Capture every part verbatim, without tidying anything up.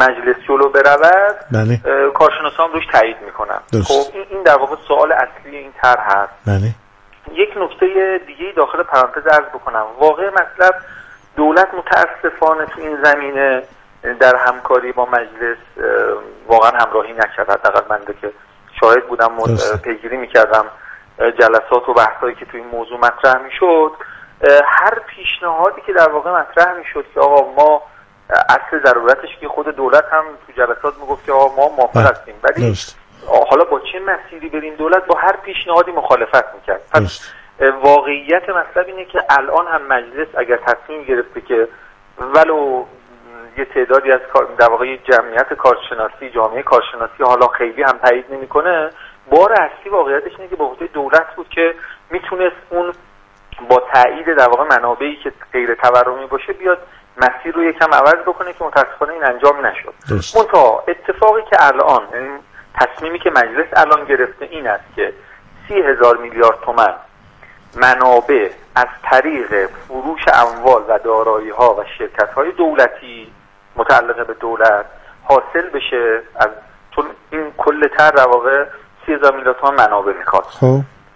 مجلس جلو برود بله. کارشناسان روش تایید میکنن. خب این این در واقع سوال اصلی این طرح هست. بله. یک نکته دیگه داخل پرانتز عرض بکنم، واقع مطلب دولت متاسفانه تو این زمینه در همکاری با مجلس واقعا همراهی نکرد. حداقل من که شاهد بودم و پیگیری میکردم جلسات و بحثایی که تو این موضوع مطرح میشد، هر پیشنهادی که در واقع مطرح میشد که آقا ما اصل ضرورتش که خود دولت هم تو جلسات میگفت که آقا ما موافق هستیم، ولی حالا با چه مسیری بریم، دولت با هر پیشنهادی مخالفت میکرد. پس واقعیت مطلب اینه که الان هم مجلس اگر تصمیم گرفته که ولو یه تعدادی از در واقع جمعیت کارشناسی، جامعه کارشناسی حالا خیلی هم تایید نمیکنه، بار اصلی واقعیتش اینه که به عهده دولت بود که میتونست اون با تایید در واقع منابعی که غیر تورمی باشه بیاد مسیر رو یکم عوض بکنه که متاسفانه این انجام نشد. منتها اتفاقی که الان، یعنی تصمیمی که مجلس الان گرفته این است که سی هزار میلیارد تومان منابع از طریق فروش اموال و دارایی ها و شرکت های دولتی متعلق به دولت حاصل بشه. از چون این کل تر در واقع سی هزار میلیارد تومان منابع میخواد. خب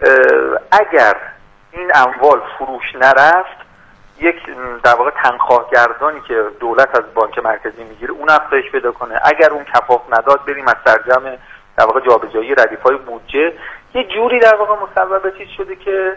اگر این اموال فروش نرفت، یک در واقع تنخواهگردانی که دولت از بانک مرکزی میگیره اون افزایش پیدا کنه. اگر اون کفاف نداد بریم از سرجم در واقع جابجایی ردیف‌های بودجه. یه جوری در واقع مصوبه چیز شده که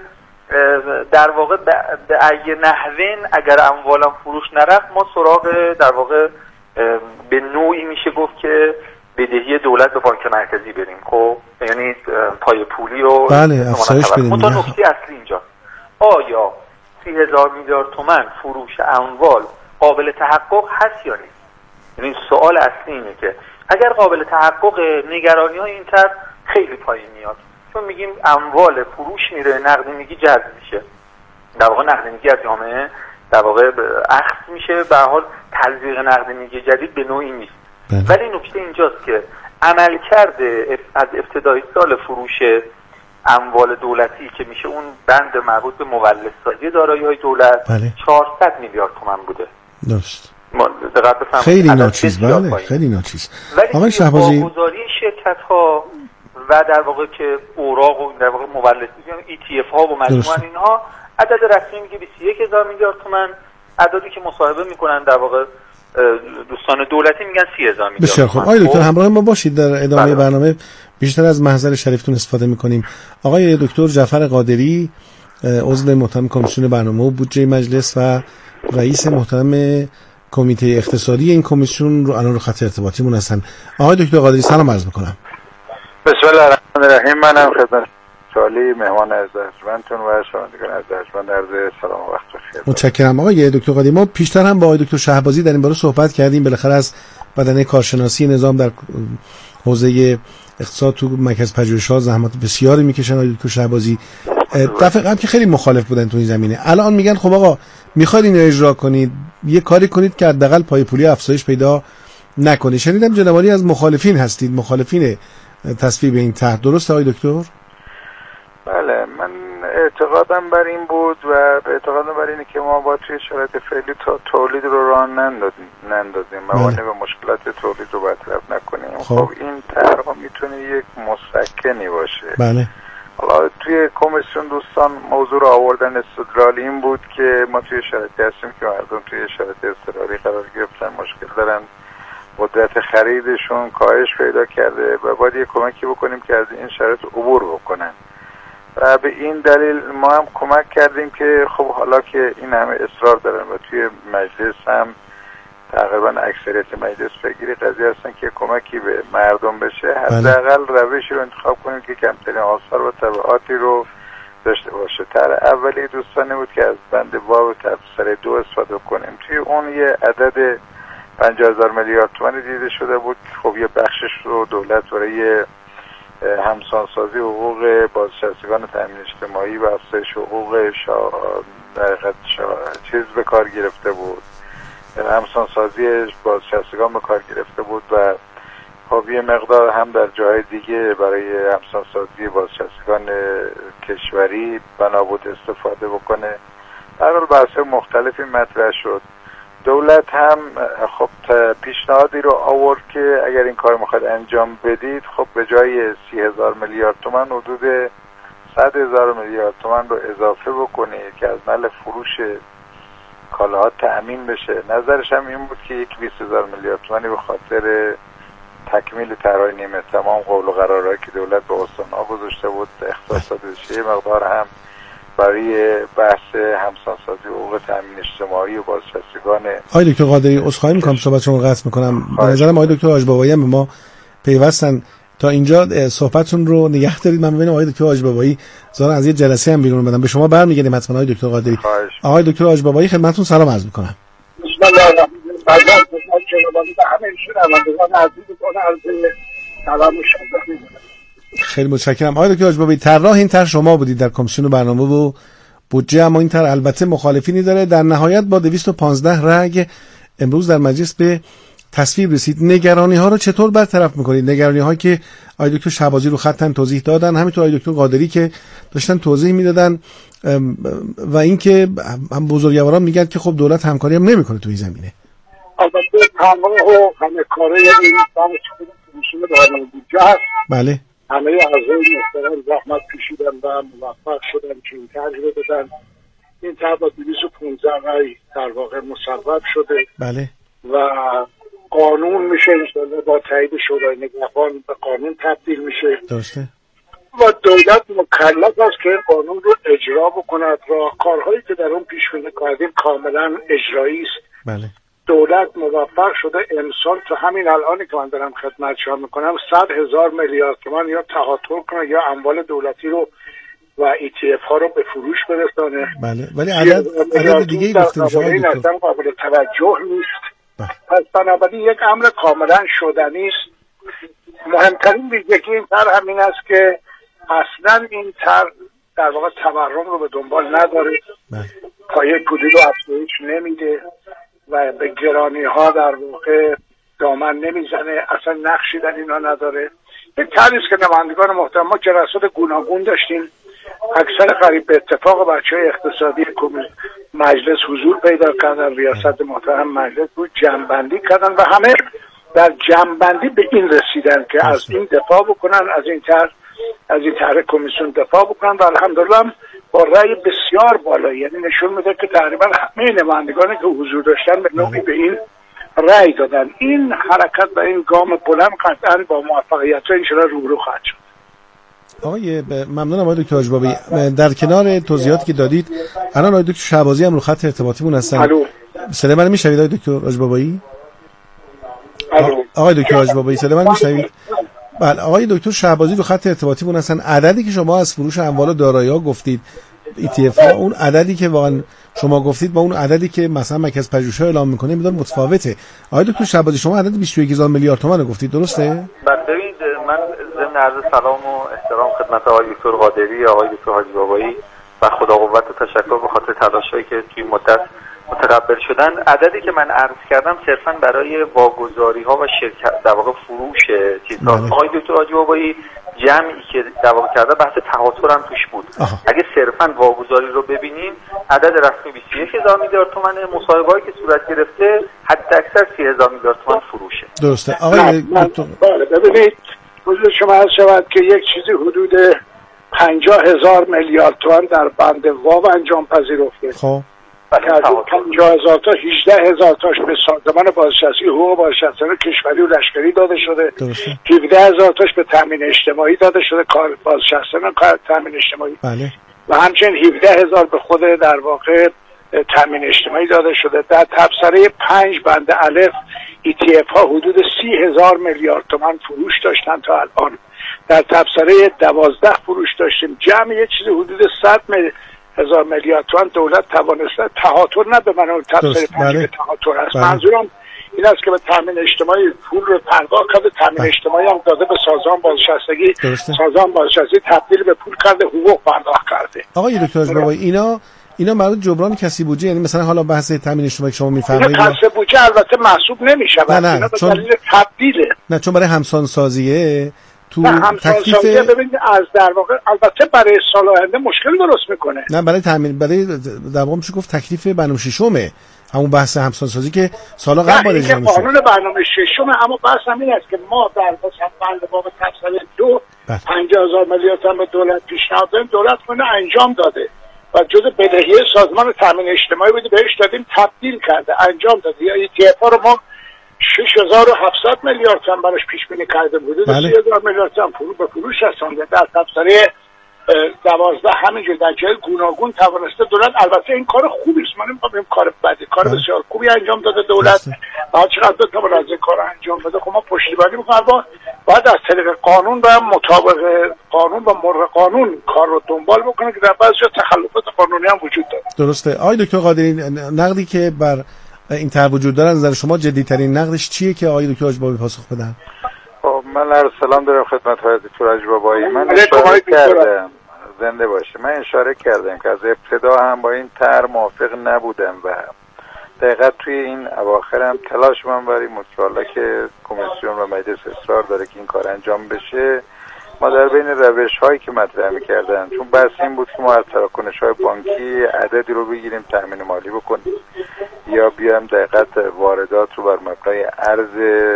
در واقع به ای نحوین اگر اموالم فروش نرفت ما سراغ در واقع به نوعی میشه گفت که بدهی دولت به بانک مرکزی بریم. خب یعنی پای پولی رو بله افزایش بدیم. اون نکته اصلی اینجا، آیا سی هزار میلیارد تومان فروش اموال قابل تحقق هست یا نیست؟ یعنی سوال اصلی اینه که اگر قابل تحقق، نگرانی های این طرف خیلی پایین میاد، چون میگیم اموال فروش میره، نقدینگی جذب میشه، در واقع نقدینگی از جامعه در واقع اخذ میشه، به هر حال تلویق نقدینگی جدید به نوعی نیست. بله. ولی نکته اینجاست که عملکرد از ابتدای سال فروش اموال دولتی که میشه اون بند مربوط به مولدسازی دارایی‌های دولت، بله. چهارصد میلیارد تومان بوده. درست. دقت بفرمایید. خیلی ناچیز، بله خیلی ناچیز. آقای شهبازی، واگذاری شرکت‌ها و در واقع که اوراق و در واقع مولدسازی ای تی اف ها و مجموعاً اینها عدد رسمی میگه بیست و یک هزار میلیارد تومان، عددی که مصاحبه میکنن در واقع دوستان دولتی میگن سی هزار میلیارد. بسیار خوب. آقای دکتر همراه ما باشید در ادامه بله. برنامه بیشتر از محضر شریفتون استفاده میکنیم. آقای دکتر جعفر قادری، عضو محترم کمیسیون برنامه و بودجه مجلس و رئیس محترم کمیته اقتصادی این کمیسیون رو الان رو خط ارتباطیمون هستن. آقای دکتر قادری سلام عرض میکنم. بسم الله الرحمن الرحیم. منم خدمت سوالی مهمان ارجمندتون و شنوندگان ارجمند عرض سلام و وقت بخیر. متشکرم آقای دکتر قادری. ما پیشتر هم با آقای دکتر شهبازی در این باره صحبت کردیم، بالاخره از بدنه کارشناسی نظام در حوزه اقتصاد تو مرکز پژوهش‌ها زحمات بسیاری میکشن. آقای دکتر شهبازی دفعه قبل که خیلی مخالف بودن تو این زمینه، الان میگن خب آقا میخواید اینو اجرا کنید، یه کاری کنید که حداقل پای پولی افزایش پیدا نکنه. شنیدم جناب عالی از مخالفین هستید، مخالفین تصویب این طرح، درسته آقای دکتر؟ بله، من اعتقادم بر این بود و اعتقادم بر اینه که ما با توی شرایط فعلی تا تولید رو راه نندازیم نندازیم موانع و مشکلات تولید رو برطرف نکنیم. خب, خب این طرح میتونه یک مسکنی باشه. بله. حالا توی کمیسیون دوستان موضوع رو آوردن، استدلال این بود که ما توی شرایطی هستیم که مردم توی شرایط اضطراری قرار گرفتن، مشکل دارن، قدرت خریدشون کاهش پیدا کرده و باید یه کمکی بکنیم که از این شرایط عبور بکنن و به این دلیل ما هم کمک کردیم که خب حالا که این همه اصرار دارن و توی مجلس هم تقریبا اکثریت مجلس پیگیر قضیه هستن که کمکی به مردم بشه، حداقل روشی رو انتخاب کنیم که کمترین آثار و تبعاتی رو داشته باشه. طرح اولی دوستانه بود که از بند واو تفسیر دو استفاده کنیم. توی اون یه عدد پنجاه هزار میلیارد تومان دیده شده بود. خب یه بخشش رو دولت برای همسانسازی حقوق بازنشستگان تامین اجتماعی و افزایش حقوق شا... شا... چیز به کار گرفته بود، همسانسازی بازنشستگان به کار گرفته بود و خب یه مقدار هم در جای دیگه برای همسانسازی بازنشستگان کشوری بنا بود استفاده بکنه. در حال بحث مختلفی مطرح شد دولت هم خب پیشنهادی رو آورد که اگر این کار میخواد انجام بدید خب به جای سی هزار میلیارد تومان حدود صد هزار میلیارد تومان رو اضافه بکنید که از محل فروش کالاها تأمین بشه. نظرش هم این بود که یک بیست هزار میلیارد تومانی به خاطر تکمیل طرح نیمه تمام قول و قرارهایی که دولت به استان‌ها گذاشته بود اختصاص بشه، یه مقدار هم برای بحث همسانسازی حقوق تامین اجتماعی و بازنشستگان. آقای دکتر قادری عذرخواهی می‌کنم صحبت شما رو قطع می‌کنم. به نظرم آقای دکتر حاج‌بابایی هم به ما پیوستن. تا اینجا صحبتتون رو نگه دارید. من ببینم آقای دکتر حاج‌بابایی ظاهرا از یه جلسه هم بیرون بدن. به شما برمیگردیم حتما آقای دکتر قادری. آقای دکتر حاج‌بابایی خدمتتون سلام عرض می‌کنم. بسم الله الرحمن الرحیم. همه شنوندگان عزیزتون عرض سلام و شادی. خیلی متشکرم. آقای دکتر حاج‌بابایی طراح این طرح شما بودید در کمیسیون برنامه و بودجه، اما این طرح البته مخالفینی داره. در نهایت با دویست و پانزده رأی امروز در مجلس به تصویب رسید. نگرانی ها رو چطور برطرف میکنید؟ نگرانی هایی که آقای دکتر شهبازی رو خطاً توضیح دادن، همینطور آقای دکتر قادری که داشتن توضیح میدادن، و اینکه هم بزرگواران میگن که خب دولت همکاری هم نمیکنه تو این زمینه. البته تمام و همه کاره این بحث کمیسیون برنامه بودجه هست. بله. همه اعضای محترم زحمت کشیدن و موفق شدن که این طرح رو بدن. این طرح با دویست و پانزده رأی در واقع مصوب شده. بله. و قانون میشه انشاءالله با تایید شورای نگهبان به قانون تبدیل میشه. درسته. و دولت مکلف است که قانون رو اجرا بکند. راهکارهایی که در اون پیش بینی کردیم کاملا اجرایی است. بله. دولت موفق شده امسال تو همین الانی که من دارم خدمت شما میکنم صد هزار میلیارد تومان یا تهاتر کنه یا اموال دولتی رو و ای تی اف ها رو به فروش برسانه. بله. ولی عدد عدد دیگه ای گفته میشه این اصلا قابل توجه نیست. پس بنابراین یک امر کاملا شدنی است. مهمترین ویژگی این طرح همین است که اصلا این طرح در واقع تورم رو به دنبال نداره، پایه پولی رو افزایش نمیده و به گرانی ها در واقع دامن نمیزنه، اصلا نقشی در اینا نداره. یک طرحی است که نمایندگان محترم ما جلسات گوناگون داشتیم، اکثر قریب به اتفاق بچه‌های اقتصادی مجلس حضور پیدا کردن، ریاست محترم مجلس بود، جمع‌بندی کردن و همه در جمع‌بندی به این رسیدن که از این دفاع بکنن، از این طرح از این طرح کمیسیون دفاع بکنن و الحمدلله با رأی بسیار بالایی، یعنی نشون میده که تقریبا همه نمایندگانی که حضور داشتن به نوعی به این رأی دادن. این حرکت و این گام بلند قطعا با موفقیت ان شاء الله روبرو خواهد شد. آقای ممنونم آقای دکتر حاج‌بابایی. در کنار توضیحاتی که دادید الان آقای دکتر شهبازی هم رو خط ارتباطیمون هستن. الو. صدای من میشنوید آقای دکتر حاج‌بابایی؟ الو. آقای دکتر حاج‌بابایی صدای من میشنوید؟ بله. آقای دکتر شهبازی رو خط ارتباطیمون هستن. عددی که شما از فروش اموال و دارایی‌ها گفتید ای تی اف ها، اون عددی که واقعا شما گفتید با اون عددی که مثلا مرکز پژوهش‌ها اعلام می‌کنه میدون متفاوته. آقای دکتر شهبازی شما عدد بیست و یک هزار میلیارد تومان رو گفتید، درسته؟ ببینید من ضمن عرض سلام و احترام خدمت آقای دکتر قادری، آقای دکتر حاج‌بابایی و خدا قوت و تشکر به خاطر تلاش‌هایی که توی مدت متقبل شدن. عددی که من عرض کردم صرفاً برای واگذاری‌ها و شرکت در واقع فروش چیزها. آقای دکتر حاج‌بابایی جمعی که در واقع کرده بحث تهاتر هم توش بود. آها. اگه صرفاً واگذاری رو ببینیم عدد رسمی بیست و یک هزار میلیارد تومان، مصاحبه‌ای که صورت گرفته حداکثر سی هزار میلیارد تومان فروشه. درسته. آقای دکتر بله ببینید حضور شما عرض شود که یک چیزی حدود پنجاه هزار میلیارد تومان در بند واو انجام پذیرفته. خب که از این پنجاه هزار تا هجده هزار تاش به سازمان بازنشستی حقوق بازنشستگان کشوری و لشکری داده شده. درسته. هفده هزار تاش به تامین اجتماعی داده شده، کار بازنشستگان کار تامین اجتماعی. بله. و همچنین هفده هزار به خود در واقع تامین اجتماعی داده شده. در تبصره پنج بند الف ای تی اف ها حدود سی هزار میلیارد تومان فروش داشتن تا الان. در تبصره دوازده فروش داشتیم. جمع یه چیزی حدود صد هزار میلیارد تومان دولت توانسته تهاتر نه به من اون تبصره پنج به تهاتر هست. منظورم این است که به تامین اجتماعی پول رو پرداخت کرده، تامین اجتماعی هم داده به سازمان بازنشستگی، سازمان بازنشستگی تبدیل به پول کرده، حقوق پرداخت کرده. آقای دکتر حاج‌بابایی اینا اینا مربوط جبران کسی بودجه، یعنی مثلا حالا بحث تامین اجتماعی شما میفرمایید کسی بودجه البته محسوب نمیشه، نه نه اینا به چون دلیل تبدیله. نه چون برای همسان سازیه تو تکلیف ببینید از در واقع البته برای سال آینده مشکل درست میکنه. نه برای تامین برای در واقع میشه گفت تکلیف برنامه ششمه، همون بحث همسانسازی که سالا قبل با اجرا میشه. قانون برنامه ششم، اما بحث همین است که ما در بند باب تفصیل دو پنجاه هزار میلیارد هم به دولت پیشنهاد دادیم، دولت اون انجام داده و جزء بدهی سازمان تامین اجتماعی بوده، بهش دادیم تبدیل کرده انجام داده. یا ای تی اف ها رو ما شش هزار و هفتصد میلیارد هم براش پیش بینی کرده بوده، بله. سی هزار میلیارد هم فرو به فروش رسانده. در تفسیر دوازده همینجور در جای گوناگون توانسته دولت. البته این کار خوبی است، من نمیگم این کار بدی، کار بله. بسیار خوبی انجام داده دولت و چقدر بتونه از این کار انجام بده. خب ما پشتیبانی می‌کنیم، باید از طریق قانون و مطابق قانون و مر قانون کار رو دنبال بکنه که در بعضی جا تخلفات قانونی هم وجود داره. درسته. آقای دکتر قادری، نقدی که بر این طرح وجود داره نظر شما جدی‌ترین نقدش چیه که آقای دکتر اجبابی پاسخ بدن؟ خب من عرض سلام دارم خدمت های دکتر اجبابی. من اشاره کردم زنده باشه من اشاره کردم که از ابتدا هم با این طرح موافق نبودم و دقیقا توی این اواخر هم تلاش من برای مطالعه که کمیسیون و مجلس اصرار داره که این کار انجام بشه، ما در بین روش هایی که مطرح می‌کردن، چون بحث این بود که ما از تراکنش های بانکی عددی رو بگیریم تامین مالی بکنیم یا بیایم دقیقاً واردات رو بر مبنای ارز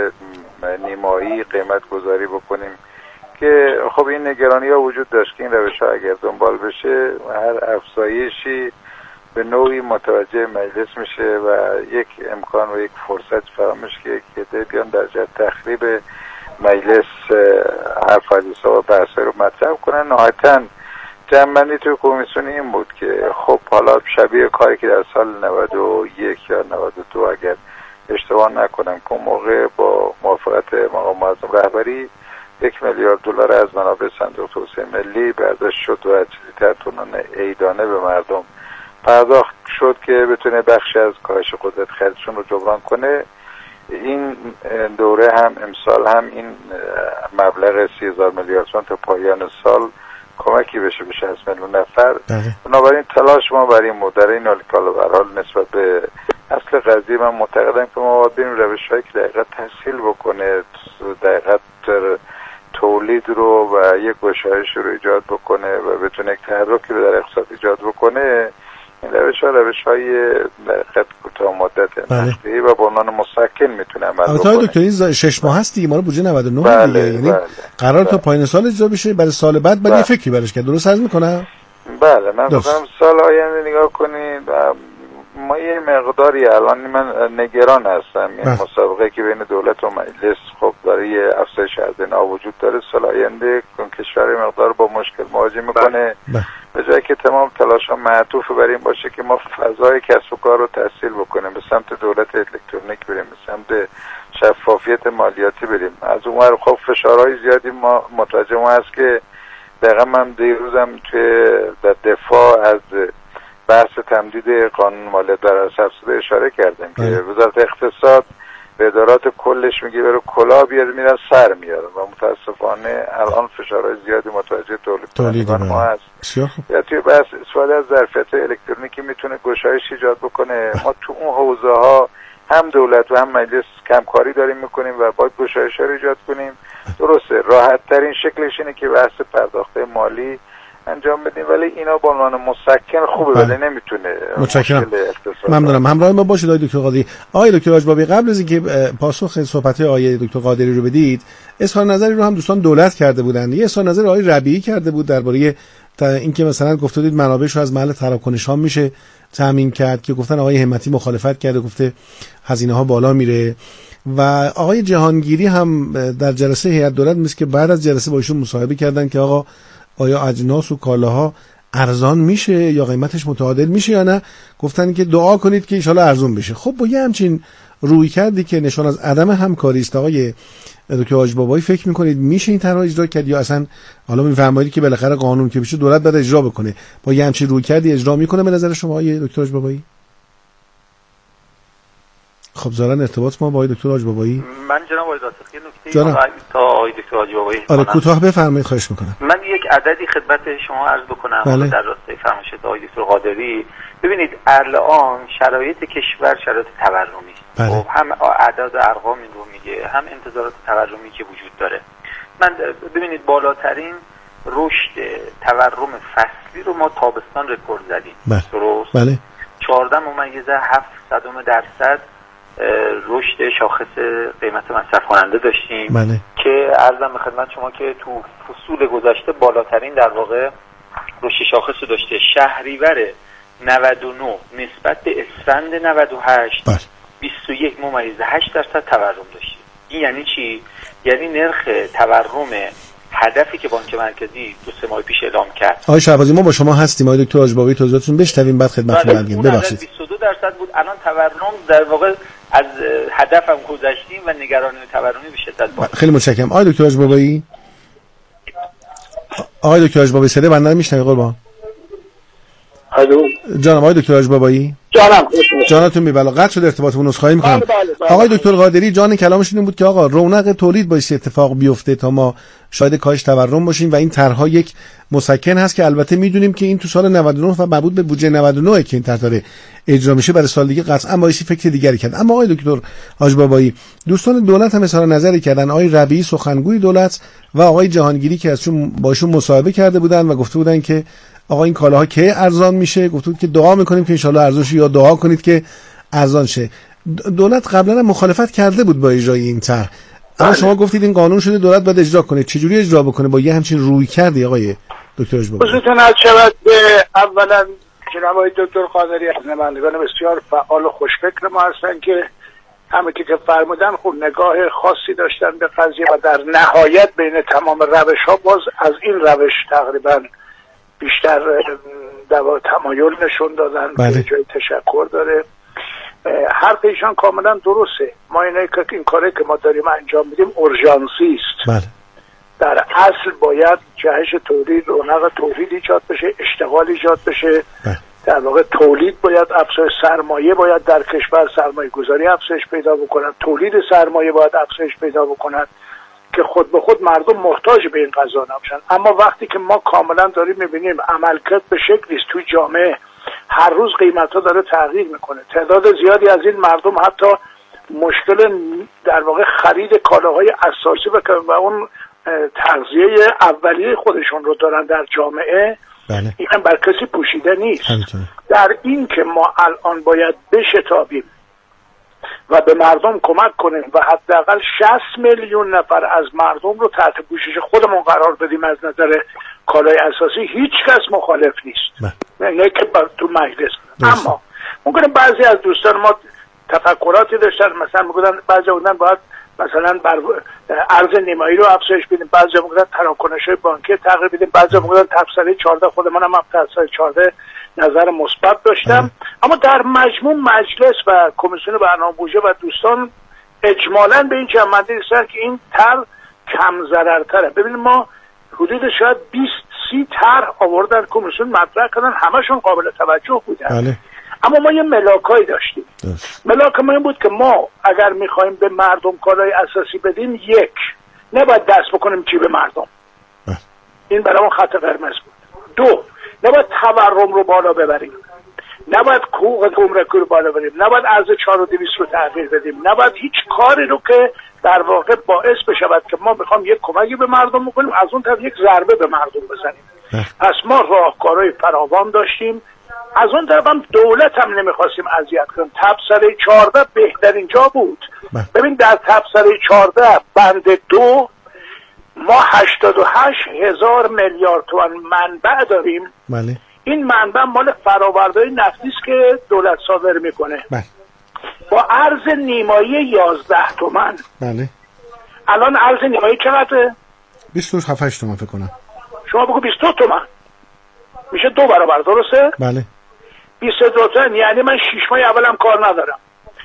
نیمایی قیمت گذاری بکنیم که خب این نگرانی ها وجود داشت که این روش ها اگر دنبال بشه هر افزایشی به نوعی متوجه مجلس میشه و یک امکان و یک فرصت فراهم میشه که یک عده بیان در جهت تخریب مجلس حرف حدیثا و بحثا رو مطرح کنن. نهایتاً جمع‌بندی توی کمیسیون این بود که خب حالا شبیه کاری که در سال نود و یک یا نود و دو اگر اشتباه نکنم که موقع با موافقت مقام معظم رهبری یک میلیارد دلار از منابع صندوق توسعه ملی برداشت شد و چیزی تحت عنوان عیدانه به مردم پرداخت شد که بتونه بخشی از کاهش قدرت خریدشون رو جبران کنه. این دوره هم امسال هم این مبلغ سی هزار میلیارد تومان تا پایان سال کمکی بشه به شصت میلیون نفر. بنابراین تلاش ما برای این مدت این حال به هر حال نسبت به اصل قضیه من معتقدم که ما باید بریم روش‌هایی که دقیقاً تسهیل بکنه دقیقاً تولید رو و یک گشایش رو ایجاد بکنه و بتونه یک تحرکی رو در اقتصاد ایجاد بکنه. این روش‌ها روش‌های دقیقاً کوتاه مدت نقدی و به عنوان مسکن میتونه عمل بکنه. البته دکتر این شش ماه هست دیگه، ما رو بودجه نود و نه بله، دیگه، یعنی بله، قرار بله. تا پایان سال اجرا بشه، برای سال بعد بعد یه فکری براش کرد. درست عرض میکنم؟ بله من میگم سال آینده نگاه کنید. ما یه مقداری الان من نگران هستم این مسابقه که بین دولت و مجلس خب برای افزایش هزینه‌ها وجود داره. سال آینده کشور مقدار با مشکل مواجه میکنه، به جایی که تمام تلاش‌ها معطوف بر این باشه که ما فضای کسب و کار رو تسهیل بکنیم، به سمت دولت الکترونیک بریم، به سمت شفافیت مالیاتی بریم. از اون ور خب فشارهای زیادی ما متوجه ما هست که دقیقا من دیروزم توی در دفاع از بحث تمدید قانون مالیات بر سبسیده اشاره کردم که وزارت اقتصاد به ادارات کلش میگه برو کلا بیار میرن سر میارن و متاسفانه الان فشارهای زیادی متوجه تولید ما هست. یا توی بحث استفاده از ظرفیت الکترونیکی میتونه گشایش ایجاد بکنه. ما تو اون حوزه ها هم دولت و هم مجلس کمکاری داریم میکنیم و باید گشایش رو ایجاد کنیم. درسته راحت ترین شکلش اینه که بحث پرداخت مالی انجام بدیم، ولی اینا به عنوان مسکن خوبه ولی نمیتونه. متشکرم. ممنونم. همراه ما باشید آقای دکتر قادری. آقای دکتر اجبابی، قبل از اینکه پاسخ صحبت آقای دکتر قادری رو بدید، اظهار نظری رو هم دوستان دولت کرده بودن. یه اظهار نظر آقای ربیعی کرده بود درباره اینکه مثلا گفته بود منابعش رو از محل تراکنش ها میشه تامین کرد، که گفتن آقای همتی مخالفت کرده، گفته هزینه ها بالا میره. و آقای جهانگیری هم در جلسه هیئت دولت مثل که بعد از جلسه با ایشون مصاحبه کردن که آقا آیا اجناس و کالاها ارزان میشه یا قیمتش متعادل میشه یا نه، گفتن که دعا کنید که ان شاءالله ارزان بشه. خب با یه همچین روی کردی که نشان از عدم همکاری است آقای دکتر اجبابی، فکر میکنید میشه این طرح اجرا کرد یا اصلا حالا میفرمایید که بالاخره قانون که بشه دولت باید اجرا بکنه، با یه همچین روی کردی اجرا میکنه به نظر شما آقای دکتر اجبابی؟ خب ظاهرا ارتباط ما با آقای دکتر اجبابی. من جناب آقای دادسخی نکته تا آقای دکتر اجبابی آره کوتاه بفرمایید خواهش میکنم. من یک عددی خدمت شما عرض بکنم بله. در راستای فرمایشات آقای دکتر قادری. ببینید الان شرایط کشور شرایط تورمی است. بله. خب هم اعداد و ارقام این رو میگه، هم انتظارات تورمی که وجود داره. من ببینید بالاترین رشد تورم فصلی رو ما تابستان رکورد زدیم. بله. درست؟ بله. چهارده ممیز هفت صدم درصد رشد شاخص قیمت مصرف کننده داشتیم بله. که عرضم به خدمت شما که تو فصول گذشته بالاترین در واقع رشد شاخص رو داشته. شهریور نود و نه نسبت به اسفند نود و هشت بله. بیست و یک ممیز هشت درصد تورم داشته. این یعنی چی؟ یعنی نرخ تورم هدفی که بانک مرکزی دو سه ماه پیش اعلام کرد. آقای شهبازی ما با شما هستیم. آقای دکتر حاجبابی توضیحاتتون بشنویم بعد خدمتتون برگردیم. ببخشید. بیست و دو درصد بود، الان تورم در واقع از هدفم گذشتیم و نگرانی تورمی به شدت بالا. خیلی متشکرم. آقای دکتر حاجبابی آقای دکتر حاجبابی صدای بنده رو میشنوید قربان؟ الو جانم آقای دکتر حاجبابی جانم جانتون میبلا قطع شده ارتباطمون عذرخواهی میکنم. بله بله بله. آقای دکتر قادری جان کلامشون این بود که آقا رونق تولید باعث اتفاق بیفته تا ما شاید کاهش تورم باشیم و این طرح‌ها یک مسکن هست که البته میدونیم که این تو سال نود و نه و مربوط به بودجه نود و نه که این طرح داره اجرا میشه، برای سال دیگه قطعا باعث فکر دیگری کرد. اما آقای دکتر حاجبابی دوستان دولت هم اظهار نظری کردن، آقای ربیعی سخنگوی دولت و آقای جهانگیری که ازشون باشون مصاحبه کرده بودن و گفته بودن که آقا این کالاها که ارزان میشه، گفته بود که دعا میکنیم که ان شاءالله ارزان شه یا دعا کنید که ارزان شه. دولت قبلا هم مخالفت کرده بود با اجرای این طرح، اما شما گفتید این قانون شده دولت باید اجرا کنه. چجوری اجرا بکنه با یه همچین روی کردی آقای دکتر حاجبابی؟ خصوصا از شود به اولا جناب آقای دکتر قادری از نمایندگان بسیار فعال و خوشفکر ما هستن که همه که فرمودن خوب نگاه خاصی داشتن به قضیه و در نهایت بین تمام روش ها باز از این روش تقریبا بیشتر دوا تمایل نشون دادن. بله. به جای تشکر داره. حرف ایشان کاملا درسته. ما اینه که این کاری که ما داریم انجام میدیم اورژانسی است. بله. در اصل باید جهش تولید، رونق تولید ایجاد بشه، اشتغال ایجاد بشه. بله. در واقع تولید باید افزایش، سرمایه باید در کشور سرمایه گذاری افزایش پیدا بکنند، تولید سرمایه باید افزایش پیدا بکنند که خود به خود مردم محتاج به این قضا نباشن. اما وقتی که ما کاملا داریم میبینیم عملکرد به شکلی است توی جامعه هر روز قیمت‌ها داره تغییر میکنه، تعداد زیادی از این مردم حتی مشکل در واقع خرید کالاهای اساسی و اون تغذیه اولیه خودشون رو دارن در جامعه. بله. این بر کسی پوشیده نیست. همینطور. در این که ما الان باید بشتابیم و به مردم کمک کنیم و حداقل شصت میلیون نفر از مردم رو تحت پوشش خودمون قرار بدیم از نظر کالای اساسی، هیچ کس مخالف نیست. نه که تو مجلس. اما ممکنه بعضی از دوستان ما تفکراتی داشتن، مثلا میگن بعضی بودن باید مثلا بر ارز نیمایی رو افزایش بدیم، بعضی میگن تراکنش‌های بانکی تغییر بدیم، بعضی میگن تبصره چهارده خود منم هم تبصره چهارده نظر مثبت داشتم. ام. اما در مجموع مجلس و کمیسیون برنامه بودجه و دوستان اجمالاً به این جمع‌بندی رسیدن که این طرح کم ضررتره. ببینید ما حدود شاید بیست سی طرح آوردن کمیسیون مطرح کردن، همشون قابل توجه بودن. بله. اما ما یه ملاکایی داشتیم. ملاک ما این بود که ما اگر میخوایم به مردم کالای اساسی بدیم، یک، نباید دست بکنیم جیب مردم. بله. این برای ما خط قرمز بود. دو، نباید تورم رو بالا ببریم، نباید حقوق گمرکی رو بالا ببریم، نباید ارز چهار و دویست رو تغییر بدیم، نباید هیچ کاری رو که در واقع باعث بشود که ما بخوام یک کمکی به مردم بکنیم از اون طرف یک ضربه به مردم بزنیم. بله. پس ما راهکارهای فراوان داشتیم. از اون طرف هم دولت هم نمیخواستیم اذیت کنیم. تبصره چهارده بهترین جا بود. بله. ببین در تبصره چهارده بند دو ما هشتاد و هشت هزار میلیارد تومان منبع داریم. بله. این منبع مال فرآوردهای نفتی است که دولت صادر میکنه. بله. با ارز نیمایی یازده تومن. بله. الان ارز نیمایی چقدره؟ بیست و هفت تومن فکر کنم. شما بگو بیست و دو تومن. میشه دو برابر، درسته؟ بله. بیست و دو تومن یعنی من شش ماه اولم کار ندارم.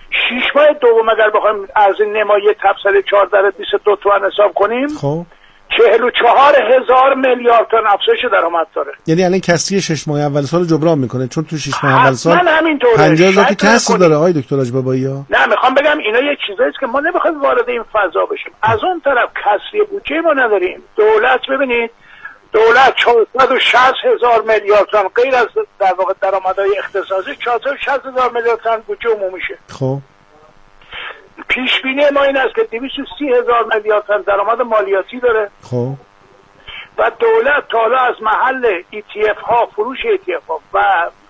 شش ماه دوم اگر بخوایم ارز نیمایی تبصره چهارده رو بیست و دو تومن حساب کنیم، خب چهل و چهار هزار میلیارد تومان افزایش درآمد داره. یعنی الان کسری شش ماه اول سال جبران میکنه، چون تو شش ماه اول سال پنجاه هزار تا کسر داره آقای دکتر حاجبابی ها. نه میخوام بگم اینا یه چیزایی است که ما نمیخوایم وارد این فضا بشیم. از اون طرف کسری بودجه ما نداریم. دولت ببینید دولت چهارصد و شصت هزار میلیارد تومان غیر از در واقع درآمدهای اختصاصی چهارصد و شصت هزار میلیارد تومان بودجه عمومیشه. خب پیش بینی ما این است که دویست و سی هزار میلیارد تومان درآمد مالیاتی داره. خب و دولت تا حالا از محل ای تی اف ها، فروش ای تی اف ها و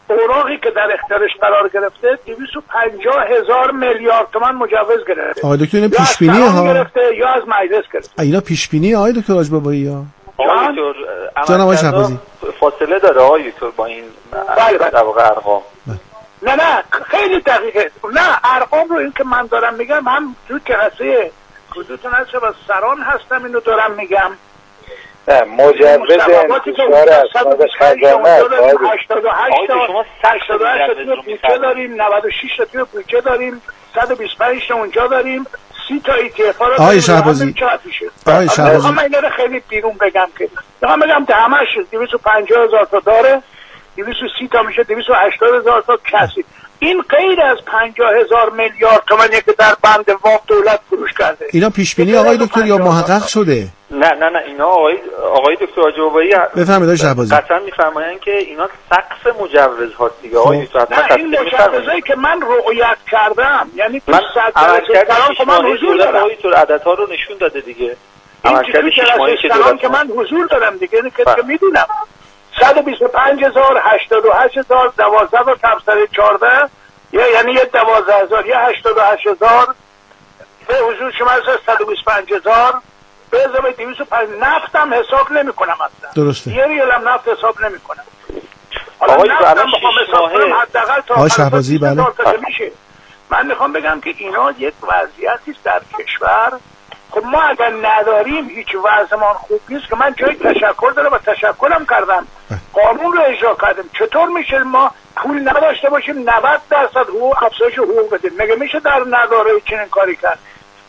اوراقی که در اختیارش قرار گرفته دویست و پنجاه هزار میلیارد تومان مجوز گرفته. آقای دکتر این پیش بینی ها گرفته یا از مجلس گرفته. اینا پیش بینی آقای دکتر حاج بابایی ها. آقای دکتر جان آقای شهبازی فاصله داره آقای دکتر با این بله بله. در واقع ارقام. نه نه خیلی دقیقه. نه ارقام رو این که من دارم میگم هم تو کلاسه خودتون هست و سران هستم اینو دارم میگم. نه مجوز انتشار اسناد خزانه هشتاد و هشت هشتاد و هشت تا بودجه داریم، نود و شش تا بودجه داریم، صد و بیست و پنج تا اونجا داریم، سی تا ای تی اف ها رو آقای شهبازی آقای شهبازی من اینا رو خیلی بیرون بگم که میخوام بگم که همش دویست و پنجاه هزار تا داره، دویست و سی تا میشه دویست و هشتاد هزار تا کسی. این غیر از پنجاه هزار میلیارد تومانی که در بند وام دولت فروش کرده. اینا پیش بینی آقای دکتر یا محقق شده؟ نه نه نه اینا آقای آقای دکتر حاج بابایی بفرمایید آقای شهبازی. قطعا میفرمایند که اینا سقف مجوز ها دیگه آقای دکتر. نه این مجوزایی که من رؤیت کردم یعنی من عملکرد من حضور دارم. آقای دکتر عددها رو نشون داده دیگه. عملکرد شش ماهه که دولت که من حضور دارم دیگه که که میدونم. صد و بیست و پنج هزار، هشتاد و هشت هزار، دوازده و پانصد و چهارده یا یعنی یه دوازده هزار یا هشتاد و هشت هزار به حضور شما از صد و بیست و پنج هزار به ازامه دویست و پنج نفتم حساب نمی کنم اصلا. درسته. یه ریالم نفت حساب نمی کنم. آقای نفتم بخوام حساب کنم حداقل تا آقای شهبازی بله. میشه. من میخوام بگم که اینا یک وضعیتی در کشور. خب ما اگر نداریم هیچ وضعمان خوب نیست که من جای تشکر دارم و تشکرم کردم قانون رو اجرا کردم. چطور میشه ما پول نداشته باشیم نود درصد حقوق افزایش حقوق بدیم؟ مگه میشه در نداره چنین کاری کرد؟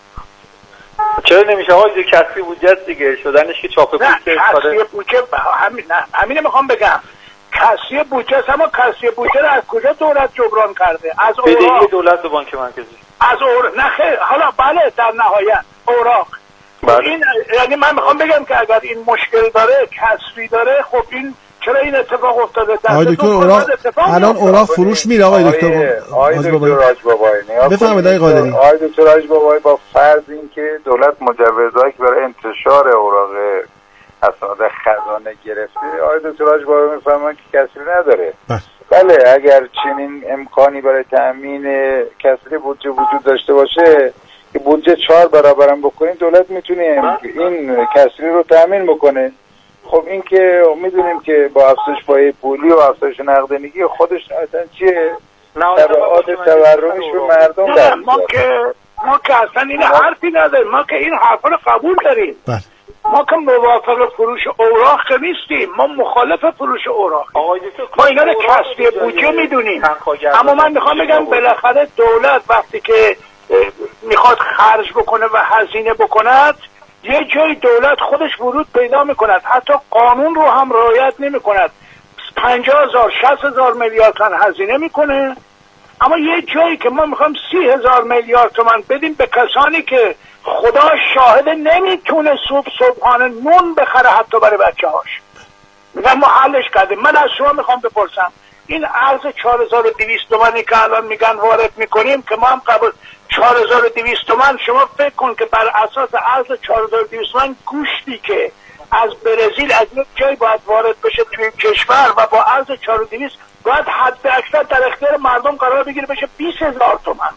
چرا نمیشه آقای کسری بودجه دیگه شدنش که چاپ پول که کسری بودجه همین نه همینه میخوام بگم کسری بودجه اما کسری بودجه رو از کجا دولت جبران کرده؟ از بدهی دولت به بانک مرکزی. از اور نه خیر حالا بله در نهایت اوراق بله. این یعنی من میخوام بگم که اگر این مشکل داره کسری داره خب این چرا این اتفاق افتاده؟ آقای دکتر اوراق الان اوراق فروش میره آقای دکتر آقای دکتر حاج بابایی بفرمایید آقای قادری. آقای دکتر حاج بابایی با فرض اینکه دولت مجوزهایی که برای انتشار اوراق اسناد خزانه گرفته آقای دکتر حاج بابایی میفهمن که کسری نداره. بله بله اگر چنین امکانی برای تامین کسری بودجه وجود داشته باشه که بودجه چهار برابرم بکنیم دولت میتونه این کسری رو تامین بکنه. خب این که میدونیم که با افزایش پایه پولی و افزایش نقدینگی خودش اصلا چیه تبعات تورمیش به مردم در ما که ما که اصلا این حرفی نداریم. ما که این حرفا رو قبول داریم. بله ما که موافق فروش اوراق نیستیم. ما مخالف فروش اوراق. ما اینا رو کسری بودجه میدونیم. اما من میخوام بگم بالاخره دولت وقتی که میخواد خرج بکنه و هزینه بکند یه جای دولت خودش ورود پیدا میکند. حتی قانون رو هم رعایت نمیکند. پنجاه هزار شصت هزار میلیارد تومان هزینه میکنه اما یه جایی که ما میخوایم سی هزار میلیارد تومان بدیم به کسانی که خدا شاهد نمیتونه صبح صبحانه نون بخره حتی برای بچه هاش. میگم ما حلش کردیم. من از شما میخوام بپرسم این ارز چهار هزار و دویست تومانی که الان میگن وارد میکنیم که ما هم قبل چهار هزار و دویست تومان شما فکر کن که بر اساس ارز چهار هزار و دویست تومان گوشتی که از برزیل از یک جای باید وارد بشه توی کشور و با ارز چهار هزار و دویست باید حد اکثر در اختیار مردم قرار بگیره بشه بیست هزار تومان.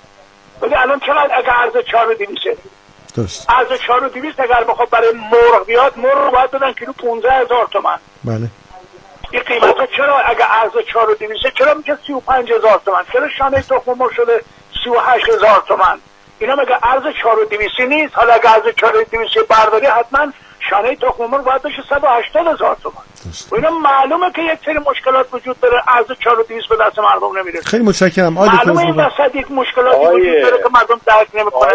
بله الان چقدر اگر ارز چهار هزار و دویست درست ارز چهار هزار و دویست اگر بخواد برای مرغ بیاد مرغ باید بدن کیلو پانزده هزار تومان. بله این قیمت چرا اگر ارز چهار هزار و دویست چرا میشه سی و پنج هزار تومان؟ چرا شانه تخم مرغ شده سی و هشت هزار تومان؟ اینا مگه ارز چهار هزار و دویست نیست؟ حالا اگر ارز چهار هزار و دویست برداری حتما شانه تخم مرغ باید بشه صد و هشتاد هزار تومان. و اینا معلومه که یک سری مشکلات وجود داره. ارز چهار هزار و دویست به دست مردم نمیرسه. خیلی متشکرم آقای دکتر. معلومه این وسط یک مشکلاتی وجود داره که مردم درک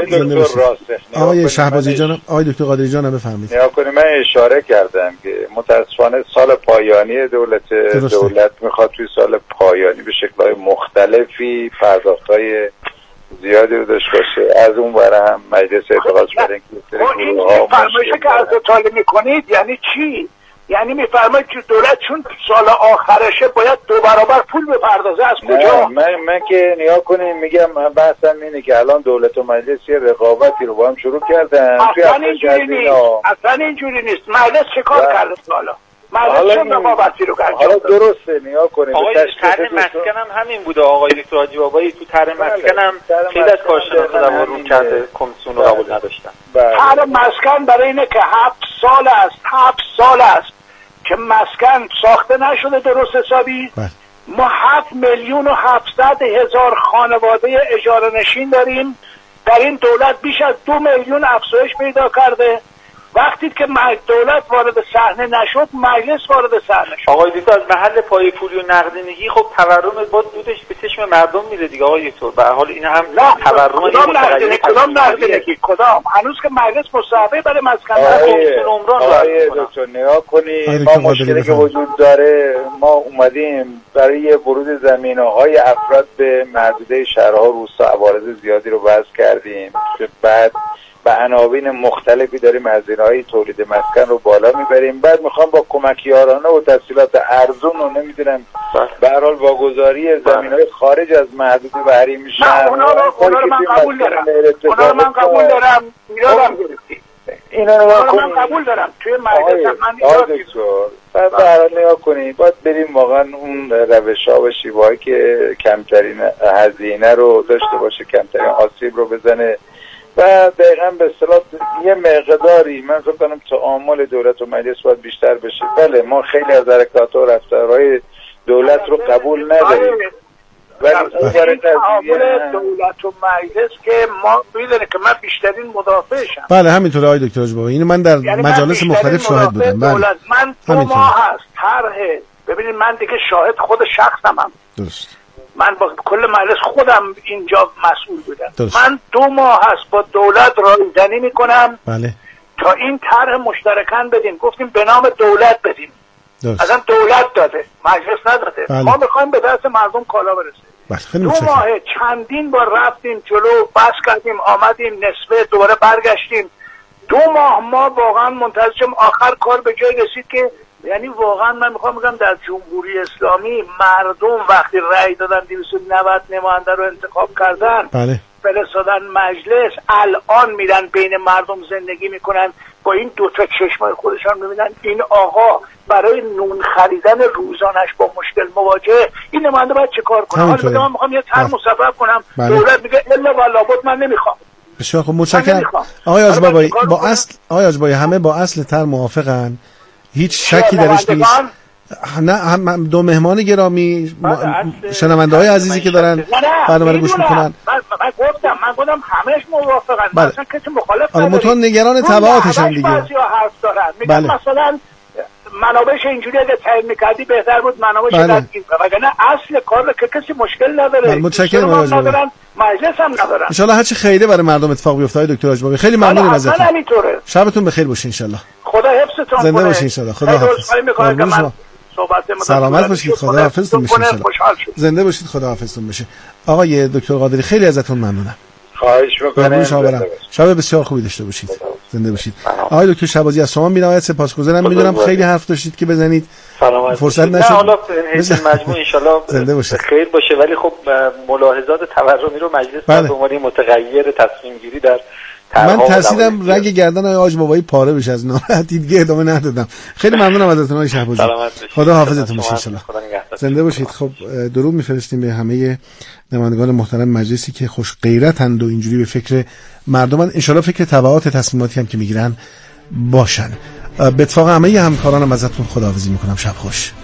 نمیکنن. آقای شهبازی جان آقای دکتر قادری جان بفرمایید. نیا کنیم من اشاره کردم که متاسفانه سال پایانی دولت درسته. دولت میخواد توی سال پایانی به شکل‌های مختلفی پرداخت‌های زیادی داشته باشه. از اون برای هم مجلس اعتقاد کرده که این فرمایشه که از اطلاع میکنید یعنی چی؟ یعنی میفرمایید که دولت چون سال آخرشه باید دو برابر پول بپردازه. از کجا؟ من من که نیا کنیم میگم بحثم اینه که الان دولت و مجلس یه رقابتی رو با هم شروع کردن. اصلا اینجوری نیست. اصلا اینجوری نیست. مجلس چه کار کرده حالا؟ مجلس چه رقابتی رو انجام حالا درسته نیا کنید. آقای طرح مسکن هم همین بوده آقای دکتر حاجی بابایی، تو طرح مسکن هم خیلی از کارشناسا در رو کرده کمیسیون رو قبول نداشتن. طرح مسکن برای اینه که هفت سال است هفت سال است که مسکن ساخته نشده درست حسابی. ما هفت میلیون و هفتصد هزار خانواده اجاره نشین داریم. در این دولت بیش از دو میلیون افزایش پیدا کرده. وقتی که دولت وارد صحنه نشد مجلس وارد صحنه شد. آقای دکتر از محل پای پولی و نقدینگی خب تورم با دودش به چشم مردم میره دیگه آقای دکتر. به حال این هم تورم نقدینگی کدام نقدینگی کدام هنوز که مجلس مصوبه برای مسکن کمیسیون عمران آقای دکتر نگاه کنید ما مشکلی که وجود داره ما اومدیم برای ورود زمینه‌های افراد به محدوده شهرها روستا عوارض زیادی رو وضع کردیم که بعد به عناوین مختلفی داریم هزینه‌های تولید مسکن رو بالا میبریم. بعد میخوام با کمک یارانه و تسهیلات ارزون و نمیدونم به هر حال واگذاری زمین‌های خارج از محدوده و حریم شهر اونا رو اونا رو من قبول دارم اونا رو من قبول دارم میادم گرفتی اینا رو من قبول دارم توی مجلس من بعد به هر حال نگاه کنید باید بریم واقعا اون روش‌ها و شیوه‌هایی که کمترین هزینه رو داشته باشه کمترین آسیب رو بزنه و دقیقا به اصطلاح یه مقداری من فکر کنم تعامل دولت و مجلس باید بیشتر بشه. بله ما خیلی از حرکات و رفتارهای دولت رو قبول نداریم ولی اون برای تعامل دولت و مجلس که ما میدونیم که من بیشترین مدافعشم. بله همینطوره آقای دکتر حاجی بابایی اینو من در یعنی مجالس مختلف شاهد بودم. بله دولت من دو ماه هست طرح ببینید من دیگه شاهد خود شخصمم. درست. من با کل مجلس خودم اینجا مسئول بودم. درست. من دو ماه هست با دولت رایزنی میکنم بله. تا این طرح مشترکاً بدیم. گفتیم به نام دولت بدیم. اصلا دولت داده مجلس نداده. بله. ما میخوایم به دست مردم کالا برسه. بله. دو ماه چندین بار رفتیم جلو بس کردیم آمدیم نصفه دوباره برگشتیم. دو ماه ما واقعا منتظریم آخر کار به جای رسید که یعنی واقعا من میخوام بگم در جمهوری اسلامی مردم وقتی رأی دادن دویست و نود نماینده رو انتخاب کردن بله فرستادن مجلس الان میرن بین مردم زندگی میکنن با این دوتا چشمای خودشان میبینن این آقا برای نون خریدن روزانش با مشکل مواجهه این نماینده باید چه کار کنه. حالا من میخوام یه طرح مصوب کنم بله. دولت میگه الا والله بود من نمیخوام. بسیار خب متشکرم آقای حاج بابایی. با اصل آقای حاج بابایی همه با اصل طرح موافقن هیچ شکی درش نیست. نه هم دو مهمان گرامی شنونده های عزیزی که دارن برنامه رو گوش میکنن من من گفتم من گفتم همه‌اش موافقن بله. مثلا کسی مخالف نداره متون نگران تبعاتشن دیگه بعضیا حرف دارن میگن بله. مثلا منابعش اینجوری اگه تعیین می‌کردی بهتر بود منابعش بله. تدقیق وگرنه اصل کار که کسی مشکل نداره بله. متشکرم آقای ندارن مجلس هم ندارن ان شاء الله هر چه خیره برای مردم اتفاق بیفته های دکتر حاج بابایی. خیلی ممنونم ازتون. شبتون بخیر باشه ان شاء الله. خدا حفظتون کنه. زنده باشین ان شاء الله. خدا حافظ. سلامت باشید. خدا حافظتون بشه ان شاء الله. زنده باشید. خدا حافظتون بشه. آقای دکتر قادری خیلی ازتون ممنونم. خواهش می‌کنم. شب بسیار خوبی داشته باشید. زنده باشید. آقای دکتر شهبازی از شما بی‌نهایت سپاسگزارم. میدونم خیلی حرف داشتید که بزنید. فرصت نشد. حالا این مجموع ان شاء الله خیر باشه ولی خب ملاحظات تورمی رو مجلس به عنوان متغیر تصمیم گیری در من ترسیدم رگ گردن آقای حاج بابایی پاره بشه از ناراحتی دیگه ادامه ندادم. خیلی ممنونم ازتون آقای شهبازی. خدا حافظتون باشه ان شاء الله. زنده باشید. خب درود میفرستیم به همه نمایندگان محترم مجلسی که خوش غیرتند و اینجوری به فکر مردمن. ان شاء الله فکر تبعات تصمیماتی هم که میگیرن باشن. به اتفاق همه همکارانم ازتون خداحافظی میکنم. شب خوش.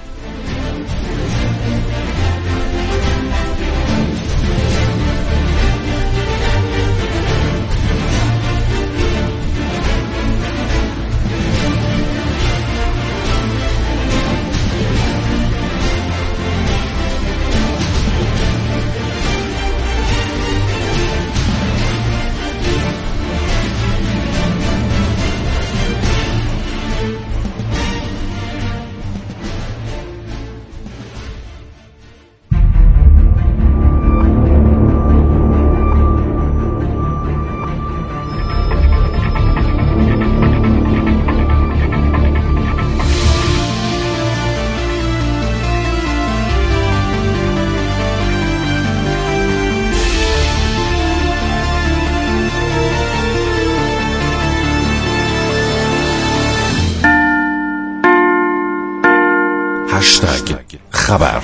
خبر.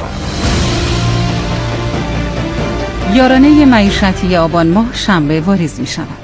یارانه معیشتی آبان ماه شنبه واریز می شود.